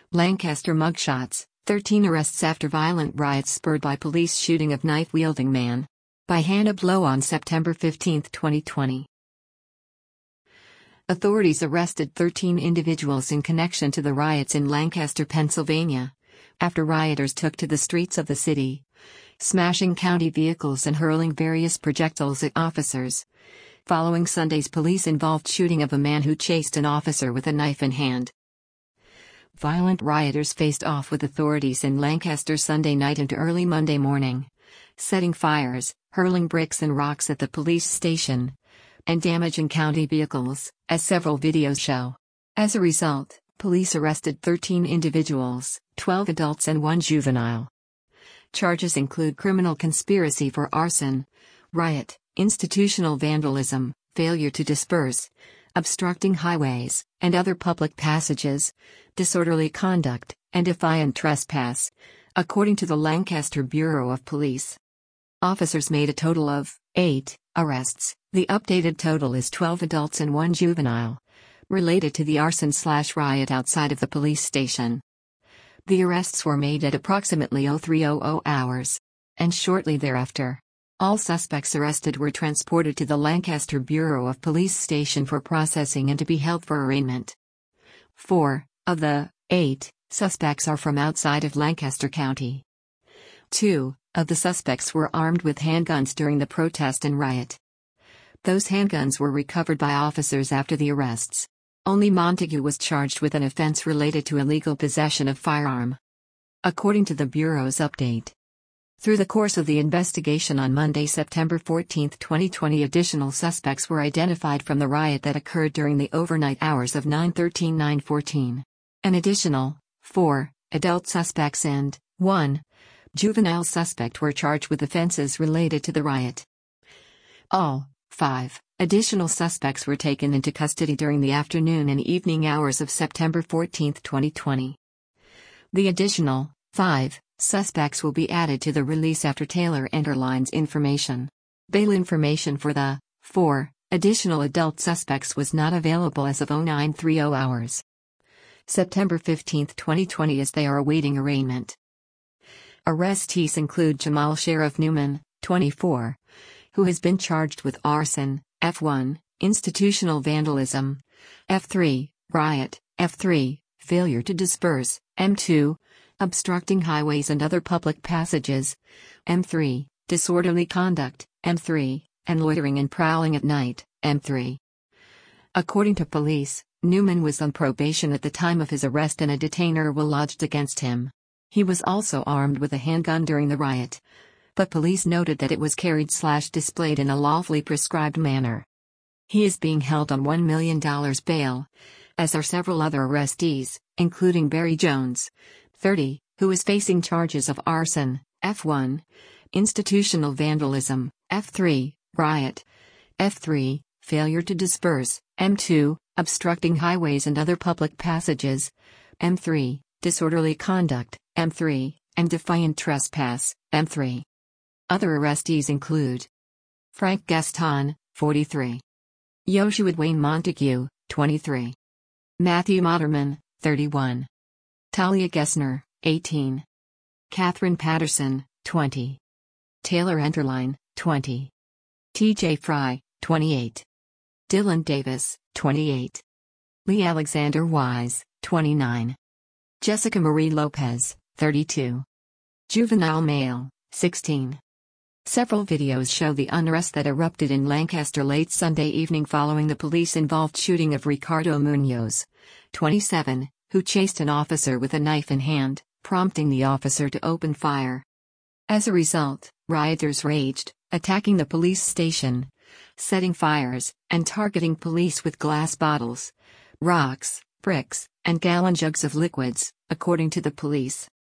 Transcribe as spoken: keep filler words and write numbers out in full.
Lancaster mugshots, thirteen arrests after violent riots spurred by police shooting of knife-wielding man. By Hannah Blow on September fifteenth, twenty twenty. Authorities arrested thirteen individuals in connection to the riots in Lancaster, Pennsylvania, after rioters took to the streets of the city, smashing county vehicles and hurling various projectiles at officers, following Sunday's police-involved shooting of a man who chased an officer with a knife in hand. Violent rioters faced off with authorities in Lancaster Sunday night into early Monday morning, setting fires, hurling bricks and rocks at the police station, and damaging county vehicles, as several videos show. As a result, police arrested thirteen individuals, twelve adults and one juvenile. Charges include criminal conspiracy for arson, riot, institutional vandalism, failure to disperse, obstructing highways and other public passages, disorderly conduct, and defiant trespass, according to the Lancaster Bureau of Police. Officers made a total of eight arrests. The updated total is twelve adults and one juvenile, related to the arson-slash-riot outside of the police station. The arrests were made at approximately oh three hundred hours, and shortly thereafter. All suspects arrested were transported to the Lancaster Bureau of Police station for processing and to be held for arraignment. Four of the eight suspects are from outside of Lancaster County. Two of the suspects were armed with handguns during the protest and riot. Those handguns were recovered by officers after the arrests. Only Montague was charged with an offense related to illegal possession of firearm, according to the Bureau's update. Through the course of the investigation on Monday, September fourteenth, twenty twenty, additional suspects were identified from the riot that occurred during the overnight hours of nine thirteen to nine fourteen. An additional four adult suspects and one juvenile suspect were charged with offenses related to the riot. All five additional suspects were taken into custody during the afternoon and evening hours of September fourteenth, twenty twenty. The additional five suspects will be added to the release after Taylor underlines information. Bail information for the four additional adult suspects was not available as of oh nine thirty hours. September fifteenth, twenty twenty, as they are awaiting arraignment. Arrestees include Jamal Sheriff Newman, twenty-four, who has been charged with arson, F one, institutional vandalism, F three, riot, F three, failure to disperse, M two, obstructing highways and other public passages, M three, disorderly conduct, M three, and loitering and prowling at night, M three. According to police, Newman was on probation at the time of his arrest and a detainer was lodged against him. He was also armed with a handgun during the riot, but police noted that it was carried slash displayed in a lawfully prescribed manner. He is being held on one million dollars bail, as are several other arrestees, including Barry Jones, thirty, who is facing charges of arson, F one, institutional vandalism, F three, riot, F three, failure to disperse, M two, obstructing highways and other public passages, M three, disorderly conduct, M three, and defiant trespass, M three. Other arrestees include Frank Gaston, forty-three. Joshua Wayne Montague, twenty-three. Matthew Moderman, thirty-one. Talia Gessner, eighteen. Catherine Patterson, twenty. Taylor Enterline, twenty. T J Fry, twenty-eight. Dylan Davis, twenty-eight. Lee Alexander Wise, twenty-nine. Jessica Marie Lopez, thirty-two. Juvenile male, sixteen. Several videos show the unrest that erupted in Lancaster late Sunday evening following the police-involved shooting of Ricardo Munoz, twenty-seven, who chased an officer with a knife in hand, prompting the officer to open fire. As a result, rioters raged, attacking the police station, setting fires, and targeting police with glass bottles, rocks, bricks, and gallon jugs of liquids, according to the police.